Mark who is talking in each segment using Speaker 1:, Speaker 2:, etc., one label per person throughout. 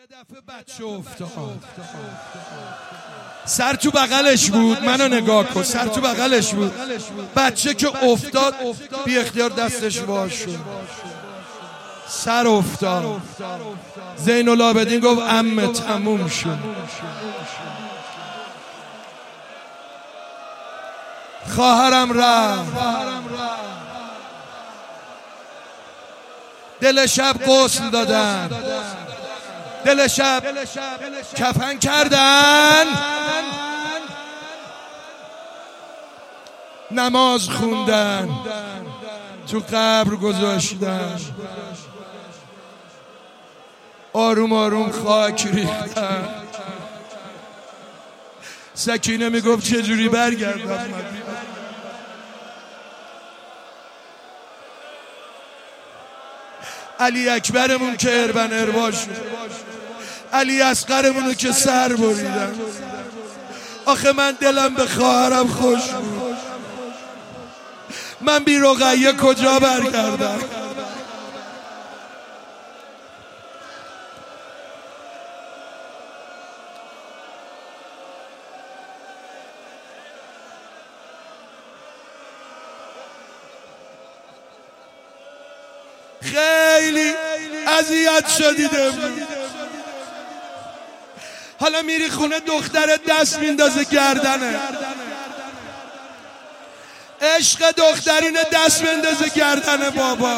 Speaker 1: یه دفعه بچه افتاد، سر تو بغلش بود، منو نگاه کن، سر تو بغلش بود. بچه که افتاد بی اختیار دستش وا شد، سر افتاد. زین العابدین گفت عمه تموم شد. خواهرم رفت، دل شب غسل دادن، دل شب کفن کردن، نماز خوندن، تو قبر گذاشتن، آروم آروم خاک ریختن. سکینه میگفت چجوری برگردم؟ علی اکبرمون که اربن اروا شد، علی اصغرمونو که سر بریدن. آخه من دلم به خواهرم خوش بود، من بی رقیه کجا برگردم؟ خیلی اذیت شدید امروز. حالا میری خونه دختر دست میندازه گردنه، عشق دخترین دست میندازه گردنه بابا.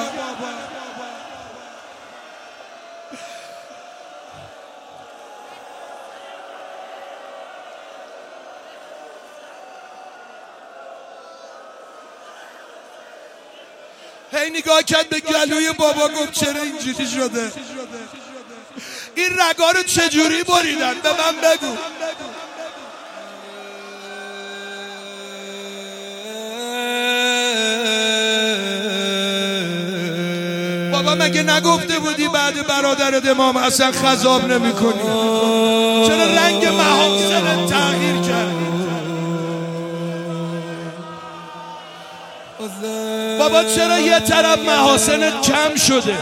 Speaker 1: هی نگاه کرد به گلوی بابا، گفت چرا اینجوری شده؟ این رگا رو چجوری بریدن؟ به من بگو. بابا مگه نگفته بودی بعد برادرت امام حسن خضاب نمی کنی؟ چرا رنگ محاسنت تغییر کرد؟ بابا چرا یه طرف محاسنت کم شده؟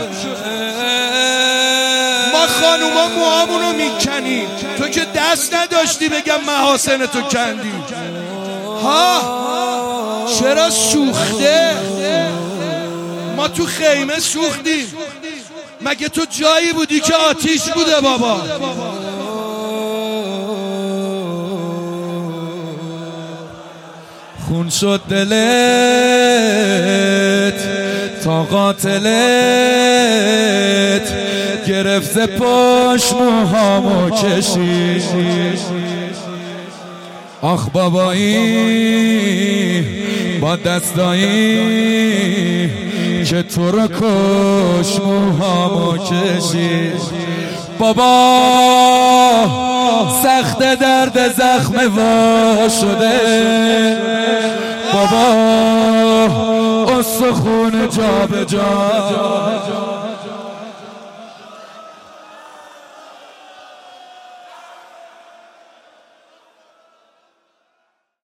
Speaker 1: ما خانوما موهامونو میکنیم، تو که دست نداشتی بگم محاسنتو کندی. ها چرا سوخته؟ ما تو خیمه سوختیم، مگه تو جایی بودی که آتیش بوده بابا؟
Speaker 2: خون شد دلت تا قاتلت، گرفته پشت موهامو کشید. آخ بابایی با دستایی که تو رو کش موهامو کشید. بابا سخت درد زخم وا شده، بابا استخون جا به جا.